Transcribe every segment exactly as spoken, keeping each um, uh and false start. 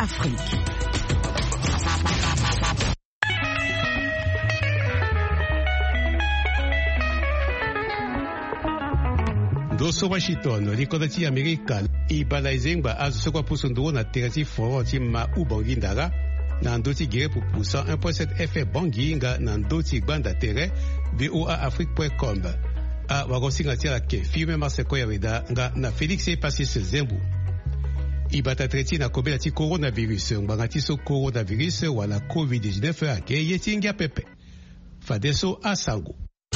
Afrique. Doso Washington, likodati Amerika, ibala izengba azo sokwa pusunduro na terati foro ti ma ubongi ndaga, na ndoti gire pupusa un point sept F M bongi nga na ndoti gbanda tere, v o a afrique point com. A wagosinga tira ke, firme Marseco Yaweda nga na Félix Pasis Zembu. Ibata treti na kobela ti coronavirus, mbanga ti so coronavirus wala covid dix-neuf ake yeti ngia pepe. Fadeso Asango.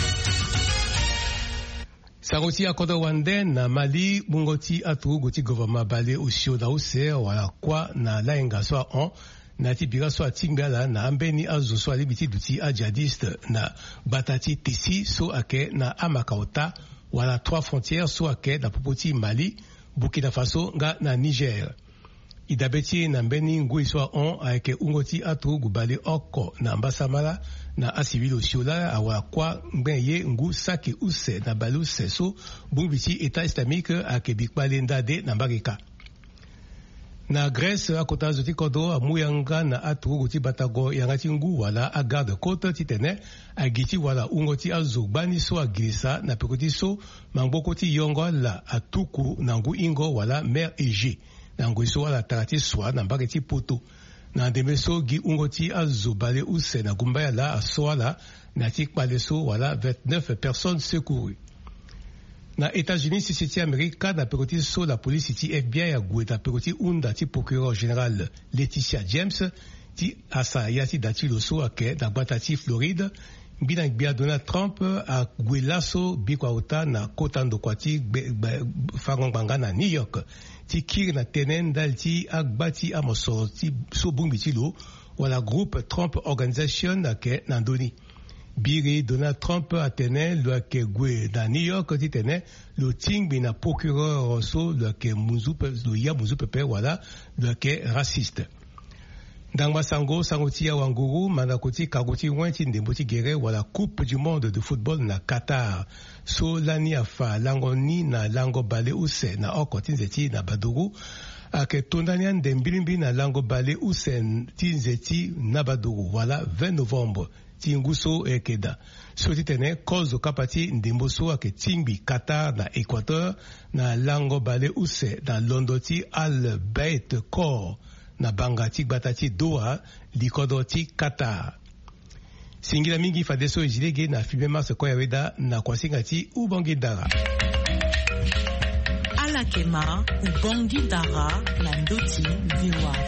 Saroti akodo wande na Mali bungoti atu goti government bale usio na use wala kwa na laenga so on na tibira so atingbala na ambeni azu so libiti duti a jihadiste na batati tisi so ake na amakaota wala trois frontières so ake na popoti Mali, Burkina Faso nga na Niger. Idabeti na mbeni ngui so on ake ungoti atu gubale oko na mbasamala na asivili osiola awa kwa mbenye ngu saki use na balu seso bumbiti État islamique ake bikbale ndade na mbarika. Na Grèce akota zoti kodo amuyanga na atu guti batago yangati ngu wala a garde côte titene agiti wala ungoti azugbani so agilisa na pekoti so mambokoti yongo la atuku na ngu ingo wala mer Ege na ngu so wala tarati swa na mbaketi poto. Na demeso gi ungoti azubale use na gumbaya la asoala na tikpale so wala vingt-neuf personnes secourues. Na États-Unis sisiti Amerika na pekoti so la police ti F B I a gueta pekoti unda ti procureur général Leticia James ti asa yati dati lo so ake na gbata ti Floride mbina gbia Donald Trump a gwelaso bikwa uta na kotando kwa ti fangongbanga na New York ti kiri na tenen dal ti agbati amoso ti so bumbi ti lo wala groupe Trump Organization ake na ndoni. Biri Donald Trump a tenen lo ake gwe na New York ti tenen lo tingbi na procureur so lo ake muzupe lo ya muzupepe wala lo ake raciste. Dangba sango sangotia wanguru manakoti kagoti wenti ndemboti gere wala Coupe du Monde de football na Qatar. So lani afa lango ni na lango bale use na oko tinzeti na Baduru. Ake tondania ndembilimbi na lango bale use tinzeti na Baduru wala vingt novembre. Tinguso ekeda. So titene kozo kapati ndemboso ake tingbi Qatar na Équateur na lango bale use na londoti Al Bayt Kor na bangati batati Doha likodoti Qatar. Singila mingi fadeso ejilege na filme Marseco Yaweda na kwasingati ubangi dara. Alakema ubangi dara na ndoti viwa.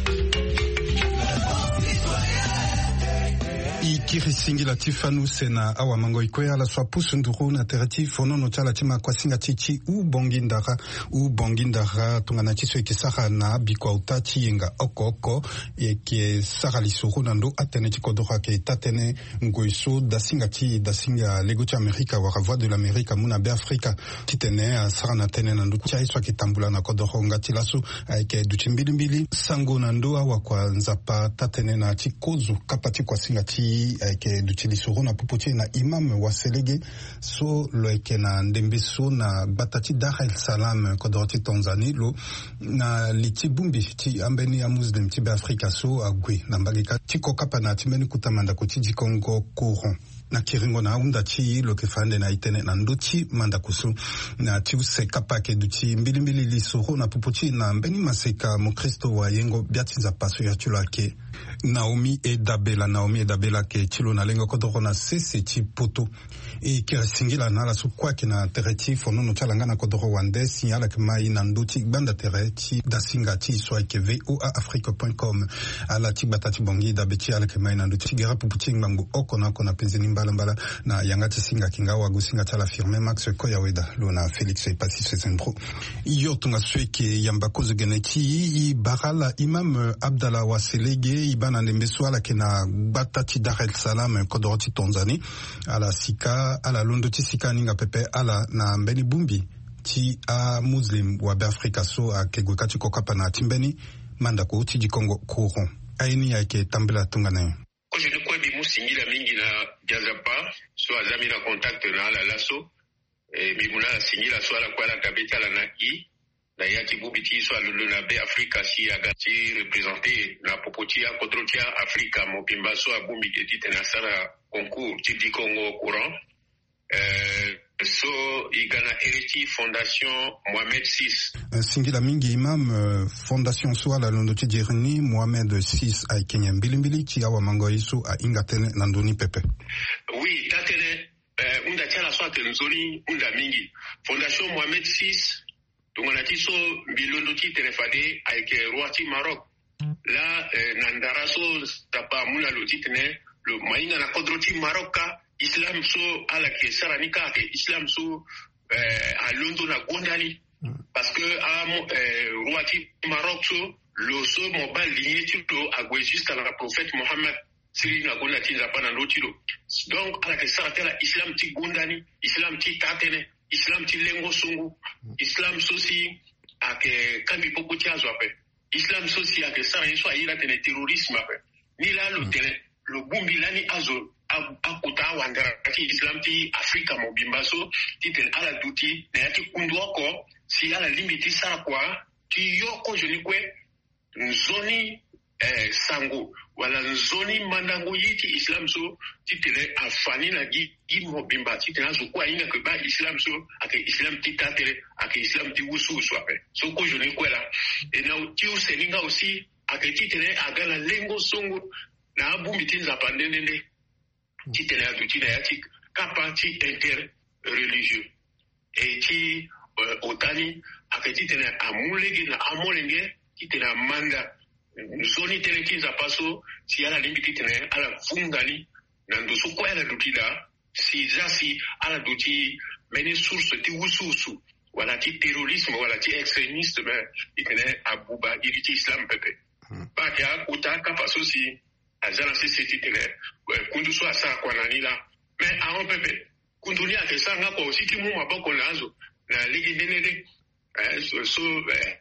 Ikiri singila tifanu sena awa mango ikoya la swa pusunduru na terati fono no chala tima kwa singa chichi u bongindara u bongindara tungana chiso ikisaka na bikwa utachi yenga oko oko eke saka lisuru nando atene chikodoka ke tatene ngoiso da singa chi da singa lego cha Amerika waka voix de l'Amérique muna be Afrika titene saka na tene nando cha iswa kitambula na kodoro ngati lasu eke duchimbili mbili sango nando awa kwa nzapa tatene na chikozu kapati kwa singa chi eke duchili suru na popoti na imam wa selege so lo eke na ndembe so na batati Dar el Salam kodoroti Tanzanie lo na liti bumbi ti ambeni ya muslim ti be Afrika so agwe na mbagika tiko kapa na timeni kutamanda kuti di Congo courant na kiringo na unda chi lo ke fande na itene na ndochi manda kusu na ti use kapa ke duchi mbili mbili li suru na popoti na mbeni maseka mo Kristo wa yengo biati za paso ya tulake Naomi Edabela Naomi Edabela ke chilo na lengo kodoro na sese chi poto e kira singila na la su kwa kina tereti fono no chalanga na kodoro wande signala ke mai na ndoti banda tereti da singa ti so ke v o a afrique point com ala ti batati bongi da beti ala ke mai na ndoti gera puputi ngambu okona kona penzini mbala mbala na yangati singa kingawa gusinga chala firme Max Koyaweda lona Felix Pasis Zendro iyo tunga sweke yamba kozo geneti i barala imam Abdallah Waselege ibana ndembeso ala kena batati Dar el Salam kodoroti Tanzanie ala sika ala londo ti sika ninga pepe ala na mbeni bumbi ti a muslim wa be Afrika so a kegwe kati kokapa na timbeni manda ko ti di Congo courant aini ya ke tambela tungana ko je ko bi musingila mingi na jazapa so azami na contact na ala laso e mi muna singila so ala kwala kabeta la na i na yati bubiti so alulu na be Afrika si aga ti représenter na popotia kodrotia Afrika mo bimba so abumbi ti tenasara concours ti di Congo courant euh so igana Heriti Fondation Mohamed six singila mingi imam uh, Fondation so la londo ti dirni Mohamed six ay Kenya mbilimbili ti awa mango isu a ingatene nandoni pepe. Oui, tatene uh, unda tiala so atenzoni unda mingi Fondation Mohamed six tongana ti so mbilondo ti tenefade ayeke roi ti Maroc la eh, nandara so tapa muna lo ti tene lo mainga na kodro ti Maroc ka Islam so ala ke sarani ka ke Islam so eh, a londo na gondani parce que a eh, roi ti Maroc so lo so mobile ligne ti lo agwe juste à la prophète Mohammed siri na gonda ti nzapa na lo ti lo donc ala ke saratela Islam ti gondani Islam ti tatene Islam ti lengo sungu Islam so si ake kambi popo ti azo ape Islam so si ake sarani so ayira tene terrorisme ape ni la lo tene lo bumbi lani azo akuta wandara ki Islam ti Afrika mo bimba so ti ten ala duti na yati kundu ko si ala limbi ti sara kwa ti yoko joni kwe nzoni eh, sango wala nzoni mandango yiti Islam so ti tele afani na gi gi mo bimba ti ten azo kwa ina ke ba Islam so ake Islam ti tatere ake Islam ti wusu so ape so ko joni kwe la e na ti useninga aussi ake ti tele agana lengo songo na abumbi ti nzapa ndende ti tene aduti na yati kapa ti interreligieux et ti uh, otani akati tene amulegi na amolenge ti tene amanda zoni tene ti nzapa so si ala limbi ti tene ala vungani na ndusu kwa ala duti la si zasi ala duti meni source ti wususu wala ti terrorisme wala ti extrémiste mais ti tene abuba iri ti Islam pepe pa ke akuta kapa so si azala sisi ti tene kundu so asa kwa nani la mais a on pepe kundu ni ake sanga kwa usiti mu maboko nazo na ligi denede eh, so, so eh,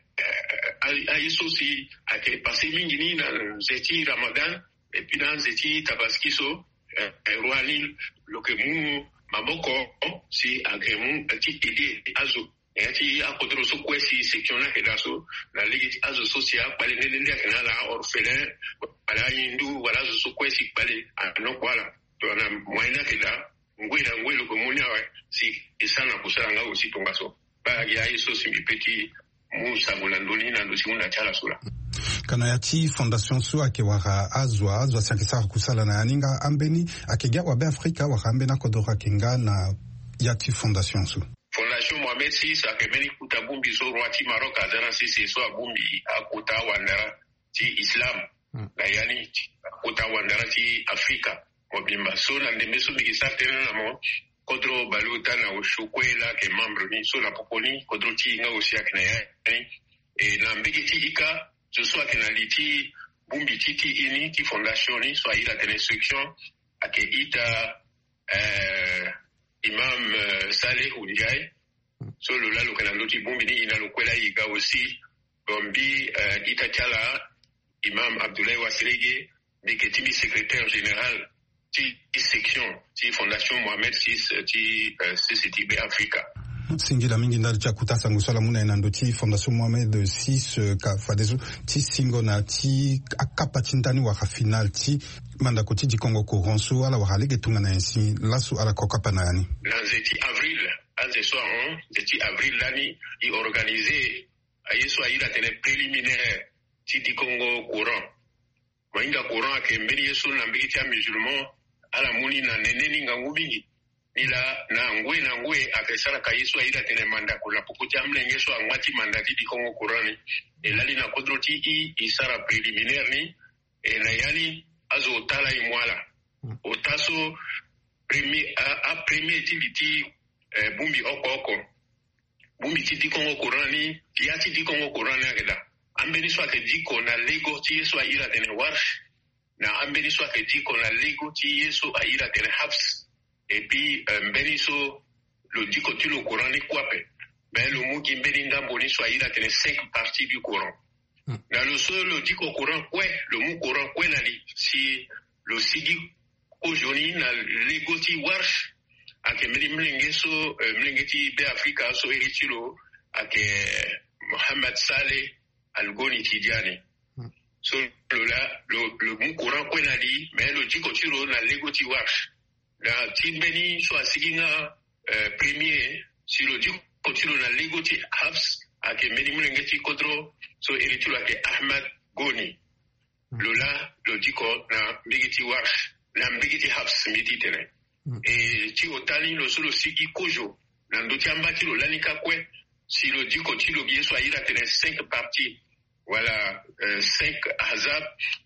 eh, ayi so si ake pase mingi ni na zeti Ramadan et puis dans zeti tabaski so eh, eh, ruani loke mu maboko si ake mu ti ide azo e ti akodro so kwesi section na kedaso na ligi azo social pale nende akena la orphelin ala hindu wala zo so kwesi pale anokwala to na mwaina keda ngwira ngwelo ko munya wa si isana kusanga usi tongaso ba ya iso simbi peti mu sabula ndoni na ndo siunda chala sura kana yati Fondation so ake wara azwa azwa sakisa kusala na yaninga ambeni akega wa be Afrika wa ambena kodora kinga na yati Fondation so Fondation Mohamed six akemeni kutabumbi so rwati Maroc azana sisi so abumbi akuta wandara ti Islam hmm. na yani akuta wandara ti Afrika mobimba so na ndeme so bigisa tena na mo kodro baluta na ushukwela ke membre ni so na poponi kodro ti nga osi akena yani e na mbigi ti ika zo so akena liti bumbi ti ti ini ti fondation ni so ila tene instruction ake ita eh Imam uh, Saleh Ndiaye so lo la lo kana loti bombi ni ina lo kwela iga aussi bombi uh, ita chala Imam Abdoulaye Wasirege ni ketimi secrétaire général ti section ti Fondation Mohamed six ti uh, C C T B Africa singila mingi ndali cha kutasa ngusala muna ina ndoti Fondation Mohamed six ka fadezo ti singo na ti akapa tindani wa final ti manda koti di Congo Coronso ala wa halege tunga na ensi lasu ala kokapa na yani na zeti avril anze so on zeti avril lani i organiser ayeso aira tene préliminaire ti di Congo courant mainga courant ke mbeli yeso na mbeli ti musulman ala muni na neneni ngangubingi nila na ngwe na ngwe akesara kayeso aira tene manda kula pokuti amlenge so angwati manda ti di Congo courant ni elali na kodroti i isara préliminaire ni e na yani azo tala imwala otaso premier a, a premier tiliti eh, bumbi oko oko bumbi titi Congo Korani ya titi Congo Korani akeda ambeni so akediko na lego ti yeso aira tene warsh na ambeni so akediko na lego ti yeso aira tene hafs et puis mbeni so lo diko ti lo Korani kwape mais lo muki mbeni ndambo ni so aira tene cinq parties du Coran. Hmm. Na lo so lo diko Coran kwe lo mu Coran kwe na li si lo sigi ojoni na legoti warsh ake mlenge so mlenge ti be Afrika so eritilo ake Mohamed Saleh Al-Goni Tidiane. Mm. So le la le le bon courant qu'on a dit mais le dit continue na legoti wash. Na Timbeni so asiginga premier si le dit continue na legoti Habs ake meni mulengeti kodro so eritulu ake Ahmed Goni. Mm. Le la le dit ko na legoti wash na legoti Habs miti tene. Mm. Et ti otali lo solo sigi kojo na ndoti ambati lo lanika kwe si le dit continue bien soit il a tene cinq parties. Voilà, euh, cinq hazab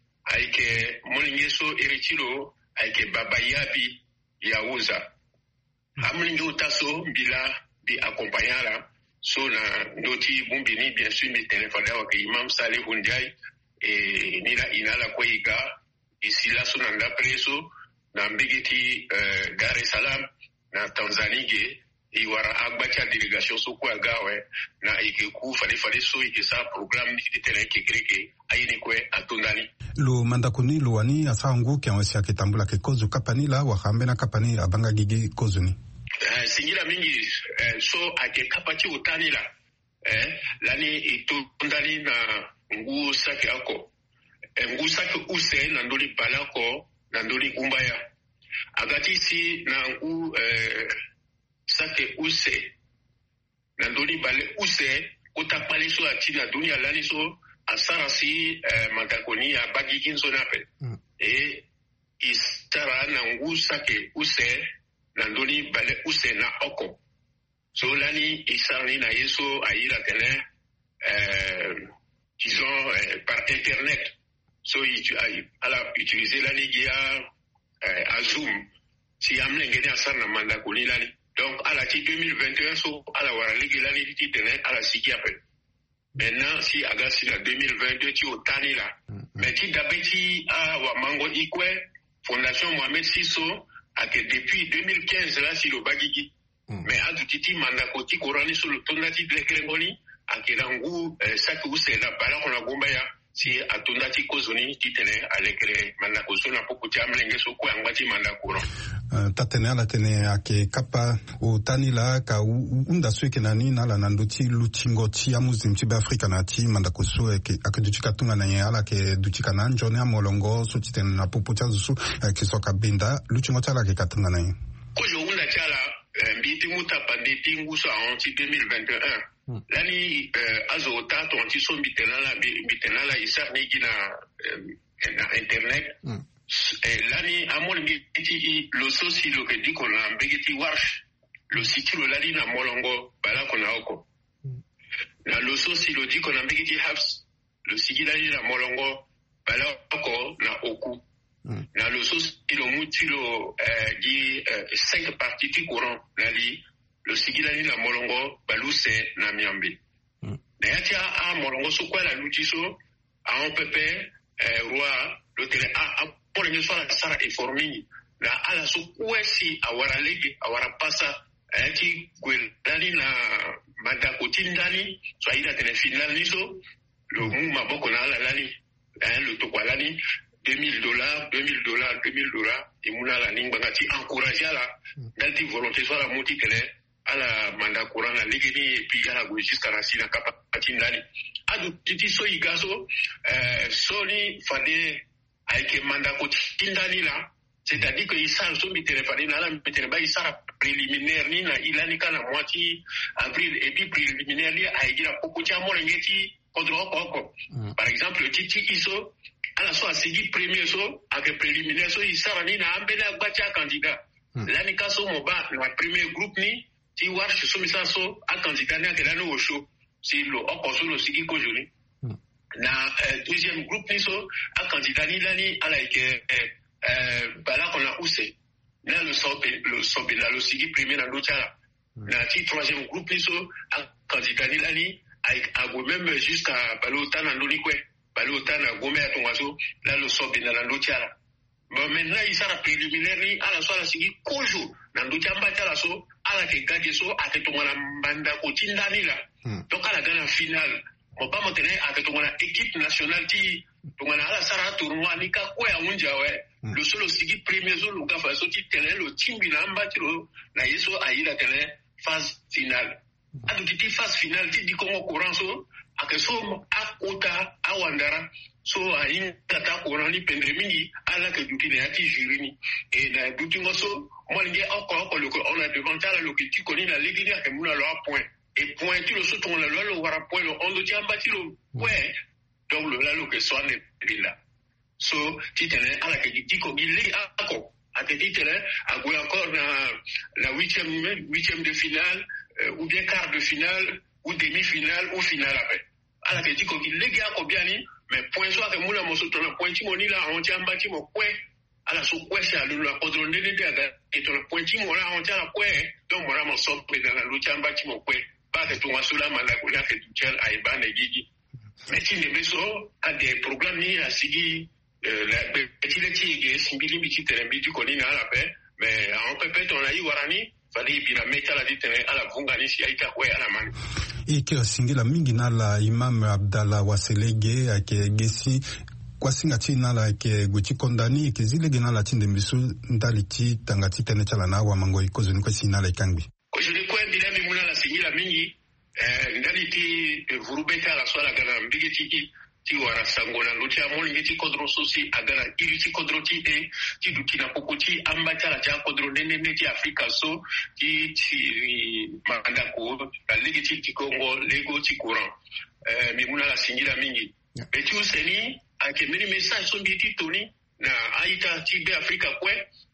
avec Molingeso Eritilo avec Baba Yabi Yaouza. Hamlingo Tasso bila bi accompagnara so na noti bumbini bien sûr mi téléphone avec Imam Saleh Hunjai et nila inala kweiga ici là so nanda preso na mbigiti euh, Dar es Salaam na Tanzanie iwara agbacha délégation so kwa gawe na ikeku fale fale so ikesa programme ni tele kekreke ayini kwe atondani lo mandakuni lo wani asangu ke onsi akitambula ke kozu kapani la wa hambe na kapani abanga gigi kozuni uh, singila mingi uh, so ake kapati utani la eh lani itondani na ngu sake ako ngu sake use na ndoli balako na ndoli kumbaya agati si na ngu eh, sake use na ndoli bale use utapale so atina dunia lani so asara si eh, mandakoni ya bagigin so nape mm. E istara na ngu sake use na ndoli bale use na oko so lani isarni na yeso aira tene euh, disons euh, par internet so ala utiliser lani gia euh, a Zoom si amlengeni asar na mandakoni lani. Donc, à la deux mille vingt et un, so, à la Waraligue, l'année qui tenait à la Siki appel. Maintenant, si Agassi la deux mille vingt-deux, tu au Tani là. Mais tu d'abeti à Wamango Ikwe, Fondation Mohamed Sisso, à que depuis deux mille quinze, là, si le Bagigi. Mais à Doutiti, Mandakoti, Korani, sur le Tondati de l'Ekrengoni, à que l'angou, Sakou, c'est la balade qu'on a gombaya. Si atondati kozoni titene alekre mandakoso na pokuti amlengeso kwa ngati mandakuro uh, tatene ala tene ake kapa o tanila ka unda sweke nani na la nandoti luchingo ti amuzim ti Afrika na ti mandakoso eke akadutika tunga na yala ke dutika na njone amolongo so titene na pokuti azusu ke soka benda luchingo tala ke katunga na kojo unda chala mbiti muta pandeti nguso anti deux mille vingt et un. Hmm. Lani uh, azo tato anti so mbitenala mbitenala isarni gina uh, na internet. Hmm. Eh, lani amol mbiti lo sosi lo ke diko na mbiti warsh lo siti lo lani na molongo bala kona oko. Hmm. Na lo sosi lo diko na mbiti habs lo sigi lani na molongo bala oko na oku. Hmm. Na lo sosi lo muti lo uh, di uh, cinq parties ti courant nali le sigilani la molongo baluse na miambi. Mm. Na yatia a molongo so kwa la lutiso a on pepe eh, roi le tele a a pour le soir la sara e forming na ala so kwesi awara legi awara pasa ati gwelani na mandako tindani so ida tele final ni so le mu maboko na ala lani hein le tokwalani deux mille dollars deux mille dollars deux mille dollars et muna la ninga ngati encourager la dalti volonté so la moti tele ala manda kurana ligini pigara go jusqu'à la sina kapati ndani adu titi so igaso euh soni fade avec manda ko tindani là c'est-à-dire que isa so mi téléphone na la mi téléphone isa préliminaire ni na ilani kana moitié avril et puis préliminaire li a gira poko ti amore ngeti kodro poko par exemple titi iso ala so asigi premier so avec préliminaire so isa ni na ambela gbacha candidat lani kaso moba na premier groupe ni si wash so misaso a candidat na kela no show si lo okoso lo sigi kojuni na deuxième groupe ni so a candidat ni lani ala ke euh bala kona use na le sobe le sobe la lo sigi premier na do chala na ti troisième groupe ni so a candidat ni lani a go même jusqu'à balota na ndoli kwe balota na gome ya tongaso la lo sobe na do chala. Bon, maintenant, il sera préliminaire, à la soirée, c'est kojo. Dans le tamba, à la soirée, à la kegade, so, à que ton banda kotindani là. Donc, à la gagne finale, on pas maintenant, à que ton équipe nationale, qui, ton à la sara tournoi, ni ka quoi, à unja, ouais. Le solo, c'est premier jour, le gars, so, qui tenait le team, il a un bâtiment, na yeso, à il a tenait phase finale. À la phase finale, tu dis comment courant, so, akeso akota awandara so ayin tata ko rani pendre mingi ala ke duti ne ati jurini e na duti ngoso mo nge oko ko le ko on a devant la lo ki ko ni na ligi ya ke muna lo point et point tu le so ton le lo wara point lo on do ti ambati lo ouais donc le la lo ke so ne bila so ti tene ala ke ti ko gili ako ate ti tene agwe encore na la huitième huitième de finale euh, ou bien quart de finale ou demi-finale ou finale après ala ke ti ko gili ako biani mais point soit que moula moso ton point ti moni la on ti ambati mo kwe ala so kwe sa lu la kodro ndede de aga et ton point ti mo la on ti ala kwe donc mora mo so pe dans la lu ti ambati mo kwe pas que ton asula mala ko la ke tu tel ay ba ne gigi mais ti ne beso a des programmes ni a sigi la petit le ti ge simbili bi ti telembi ti ko ni na la pe mais on peut peut on a yi warani fali bi la meta la di tene ala vunga ni si aita kwe ala man ike singila mingi na la Imam Abdallah Waselege ake gesi kwa singa china la ke guchi kondani ke zile gena la tinde misu ndaliti tangati tene chala na wa mango ikozo ni kwa sina la ikangbi ko juli kwa bila mi muna la singila mingi eh ndaliti vurubeta la swala gana mbigi tiki ti wara sangona luti amoni ngeti kodro sosi agana iri ti kodro ti e ti dukina kokoti ambata la ja kodro nene ne ti Afrika so ti ti manda ko la ligi ti ti Congo lego ti courant eh mi muna la singila mingi be ti useni ake mini message so bi ti toni na aita ti be Afrika kwe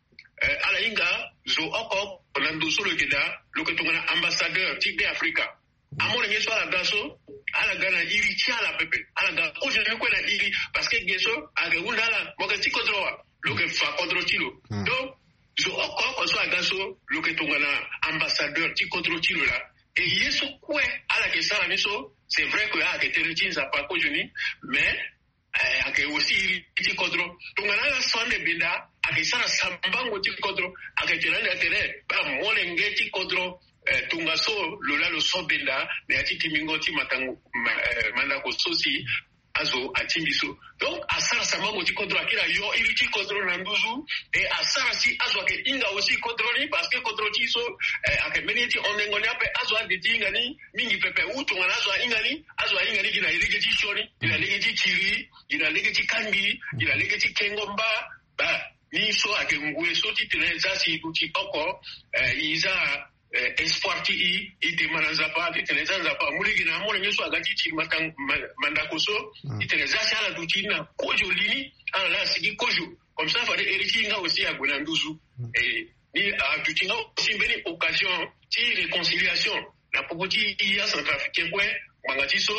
eh ala inga zo oko na ndo solo geda lokotongana ambassadeur ti be Afrika amone ngeso ala gaso ala gana iri ti ala pepe ala ga o je ne ko na iri parce que ngeso aga undala moka ti kodroa loke fa kodro tilo donc zo oko ko so agaso loke tongana ambassadeur ti kodro tilo la et yeso kwe ala ke sala niso c'est vrai que a ke teriti za pa ko joni mais eh ake aussi iri ti kodro tongana la sonde benda ake sala sambango ti kodro ake telana tere ba mole ngeti kodro Eh, tunga so lola lo so benda me ati timingoti matangu ma, eh, manda ko sosi azo atimbiso donc asara samango ti kodro akira yo iri ti kodro na nduzu et asara si azo ke inga aussi kodro ni parce que kodro ti so eh, ake meniti onengo ni ape azo ade tinga ni mingi pepe utu ngana azo inga ni azo inga ni gina ilege ti shoni gina lege ti chiri gina lege ti kangi gina lege ti kengomba ba ni so ake ngwe so ti teneza si uti oko eh, iza Eh, espoir ti i i te mananza pa ti teneza zapa muligi na mona nyeso agati ti matang mandakoso ti teneza sala duti na kojo lini ala la sigi kojo comme ça fallait hériter nga aussi à Gwenanduzu et ni a duti nga aussi beni occasion ti réconciliation la popoti ya centrafricain kwe mangati so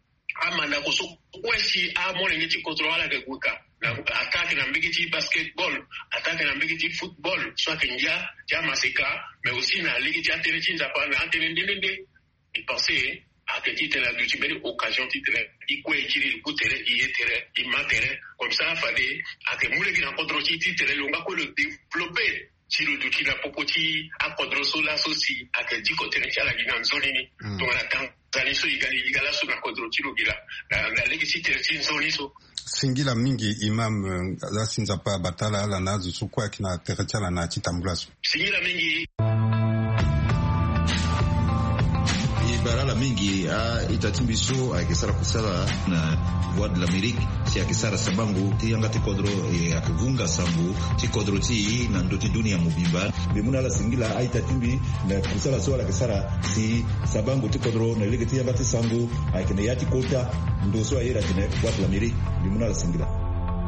a mandakoso kwe si a mona ngeti contrôle la gekuka na attaque na mbiki basketball attaque na mbiki football soit kenja ja maseka mais aussi na ligue ti atene za pa na atene ndende il pensait à que titre la du tiberi occasion titre il quoi écrire pour terre il était il m'intéresse comme ça fallait à que moule qui na contre titre longa ko le développer si le duki na popoti a kodro so la sosi a que di côté na la gina nzoni ni donc na Tanzanie so igali igala so na kodro tilo gila na ligue titre ti nzoni so singila mingi Imam za sinzapa batala ala nazo sukwa kina teretala na chitambulaso singila mingi barala mingi a itatimbiso a kisara kusala na voix de l'Amérique si a kisara sabangu ti yanga ti kodro e akivunga sambu ti kodro ti na ndoti dunia mubimba bimuna la singila a itatimbi na kusala so la kisara si sabangu ti kodro na lege ti yanga ti sambu a kene yati kota ndo so ayera kene voix de l'Amérique bimuna la singila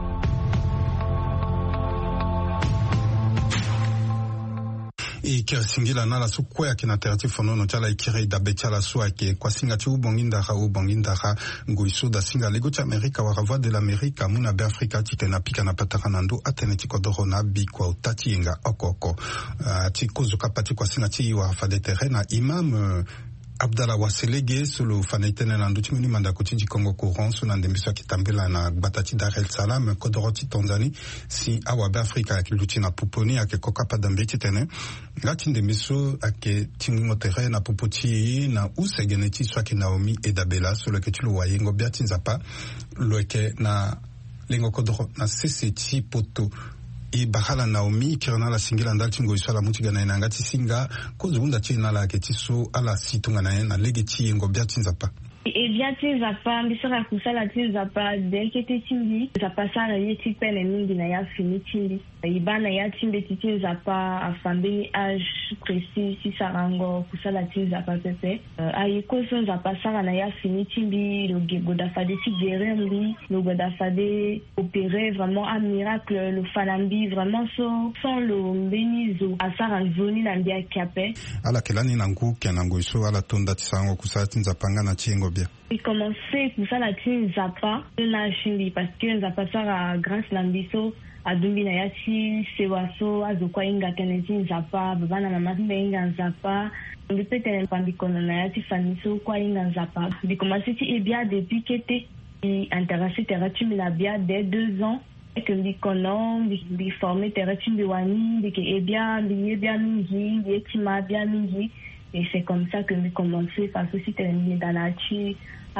ike singila na la sukwa kina alternative no chala ikire da betala so ke kwa singa ti ubonginda ha ubonginda ha ngoiso da singa lego cha Amerika wa voix de l'Amérique muna be Afrika ti tena pika na pataka nando atene ti kodoro na bi kwa utati inga okoko uh, ti kozuka pati kwa singa ti wa fa de terrain na Imam uh, Abdallah Waselege solo fanaitene na nduti mini manda kuti di Congo courant so na ndembiso kitambela na batati Dar el Salam kodoroti Tanzanie si awa be Afrika ki luti na puponi ake koka padambe tene ngati ndembiso ake tingo terrain na pupoti na usegeneti so ki Naomi Edabela solo ke tulo wayengo biati nzapa loke na lengo kodoro na C C T poto i bahala Naomi kirana la singila ndal tingo isala mutiga na inangati singa kozunda china la ketiso ala situnga na na legeti ngo biatinza pa Et bien, tu n'as pas, mais ça, ça, là, tu n'as pas d'inquiétude, tu n'as pas ça, il y a des peines, il y a fini, tu n'as pas à famille, âge précis, si ça rango, pour ça, là, tu n'as pas fait. À l'école, tu n'as pas ça, il y a fini, tu n'as pas fait, tu guérir, le goda fait opérer vraiment un miracle, le falambi, vraiment sans, sans le bénizo, à ça, en zone, il y a capé. À la kelani nangu, kenango, iso, à la tonda, tisango, kusa, tinzapanga, na chiengo, bien. Il commençait pour ça la tine zapa na chimbi parce que zapa ça grâce lambiso a dumbi na yati sewaso azokwa inga kenezi zapa bana mama inga zapa on peut être pambi kono na yati faniso kwa inga zapa il commençait et bien depuis que était intéressé teratu na bien dès deux ans et que lui kono lui formé teratu biwani de que et bien bien bien mingi et tima bien mingi. Et c'est comme ça que nous commençons parce que si tu es dans la chi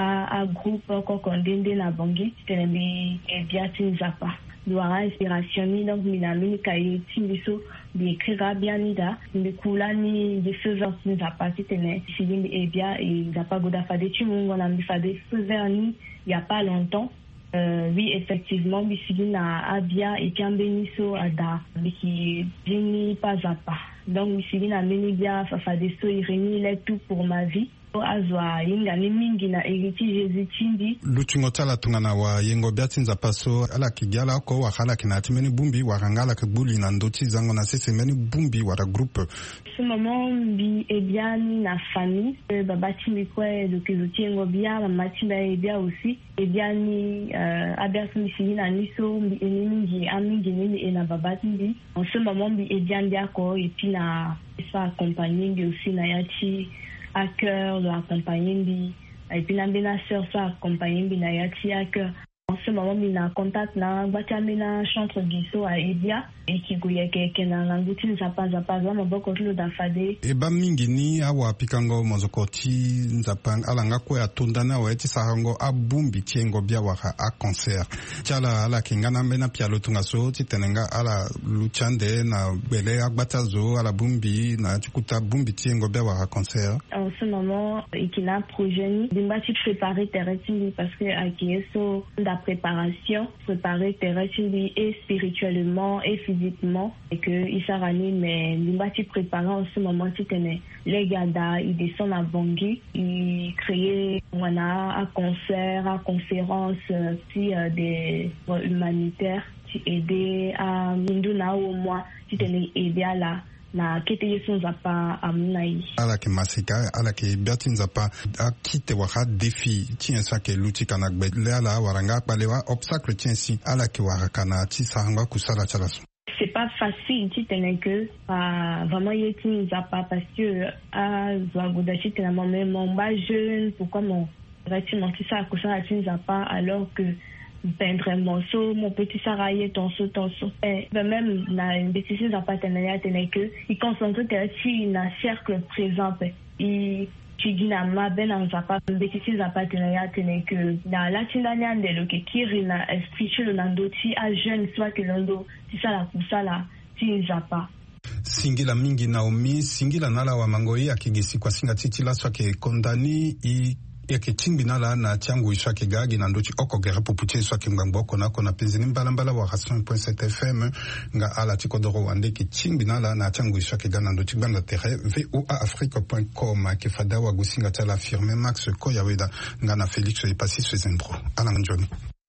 à groupe qu'on condamne la banque, tu es bien tu ne sais pas. Nous avons inspiration donc nous avons cahier tu nous écrira bien nida nous coulani des faiseurs tu ne sais pas si tu es si et bien et il n'a pas goda fade tu nous on a mis fade faiseurs ni il y a pas longtemps. Euh, oui, effectivement, Bisigine a Abia et Kambeniso Ada, mais qui n'est pas à pas. Donc, Bisigine a mené bien, Fafa Deso, Irénie, il est tout pour ma vie. Azwa, Inga, Nemingi, na Eriti, Jésus, Tindi. Luchingotala tungana wa yengo biatinza paso, ala kigiala ko wakala kinati meni bumbi, warangala kebuli na ndoti zango na sese meni bumbi wara groupe. Ce moment, bi, eh bien, na famille, baba timbi kwe, donc, les yengo bia, mama timba eh bien aussi. Eh bien, ni, euh, aberson bisigi na niso, bi, enemingi, amingi, nini, et na baba timbi. En ce moment, bi, eh bien, bien, ko, et puis na, ça accompagné, bi aussi na yati, à cœur, de accompagner, et puis la sœur, ça accompagner, na yati, à cœur. En ce moment, il y a un contact na batamina chantre giso à Edia et qui goye que na languti nzapa nzapa zama boko kilo dafade. Eba mingi ni awa pikango mozokoti nzapang alanga ko atondana wa eti sahango abumbi tiengo bia waka a concert. Chala ala kingana mena pialo tungaso titenenga ala luchande na bele agbatazo ala bumbi na tikuta bumbi tiengo bia waka concert. En ce moment, il y a un projet ni dimbati préparer terrestre parce que à Kieso la préparation, préparer terrestre et spirituellement et physiquement et que il s'arrête mais dimbati préparer en ce moment si tenait les gada ils descendent à Bangui ils créent on a un concert à conférence si euh, des euh, humanitaires qui aider à Minduna au moins si tenait aider à la na kete yesu zapa amunai ala ke masika ala ke biati nzapa akite waka défi tien sa ke luti kana gbele ala waranga palewa obstacle tien si ala ke waraka na ti sanga kusala chalaso. C'est pas facile tu tenais que ah vraiment yesu zapa parce que à Zwagodachi tena même mon bas jeune pourquoi mon relativement tout ça kusala tien zapa alors que peindre un morceau, mon petit saraye, ton saut, ton saut. Et même, na une bêtise à partenariat, tenait que, il concentre sur un cercle présent. Il, tu dis, na ma ben en zapa, une bêtise à partenariat, tenait que, na la tinania de lo que kiri na spirituel lando, ti a jeune, soit que lando, si ça la poussa la, ti zapa. Singila mingi Naomi, singila nala wa mangoi, akigisi kwa singa titi la swa ke kondani, i, yake chimbinala na tiangu iswa ke gagi na ndochi oko gera popuche iswa ke mbamboko na kona penzini mbala mbala wa cent point sept F M nga ala tiko doro wande ke chimbinala na tiangu iswa ke gana ndochi banda tere v o a afrique point com ke fada wa gusinga tala firme Max Koyaweda nga na Félix Epasi Swezembro ala njoni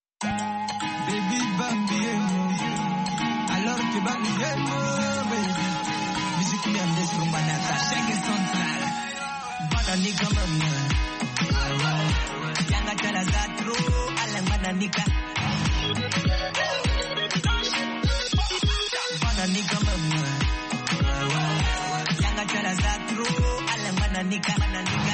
baby bambi alors que bambi baby musique mi ande sumbana ta shake central bana ni kama Yanga chala zatro, alangana nika. Bana nika mama. Yanga chala zatro, alangana nika, bana nika.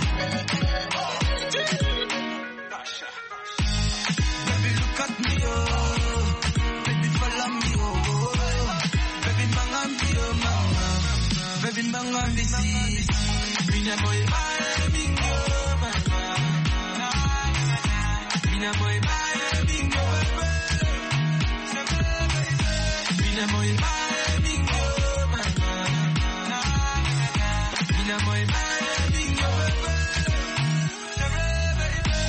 Baby look at me oh, baby follow me oh, baby manga me oh mama, baby manga me see. Mina boy my bingo mama. Mina boy my bingo Mina boy my bingo Mina boy my bingo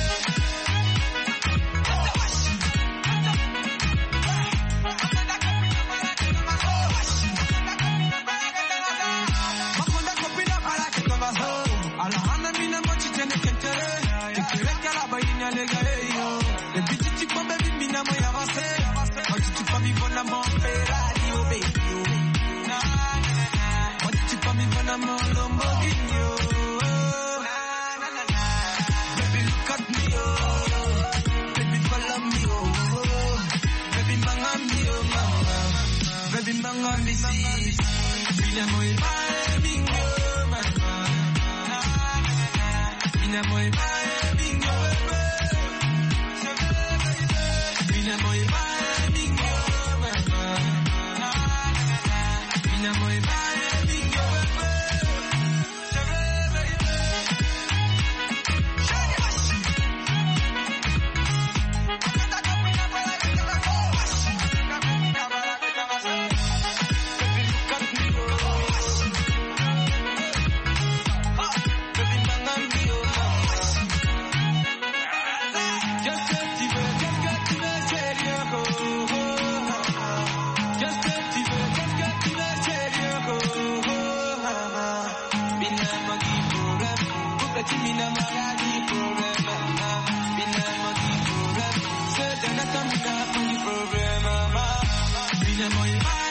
moya vase. What you for me for na mon Ferrari, oh baby, oh. Na na na na. What you for me for na mon Lamborghini, oh. Na na na na. Baby look at me, oh. Baby follow me, oh. Baby manga me, oh mama. Baby manga me see. Bina moy bae bingo, mama. Na na na. Bina moy bae bingo, baby. Bina moy bae bingo, mama. Na na na. Bina moy bae bingo, baby. Bina magadi problem, bina magi problem. Say that I'm not the problem, mama. Bina moy.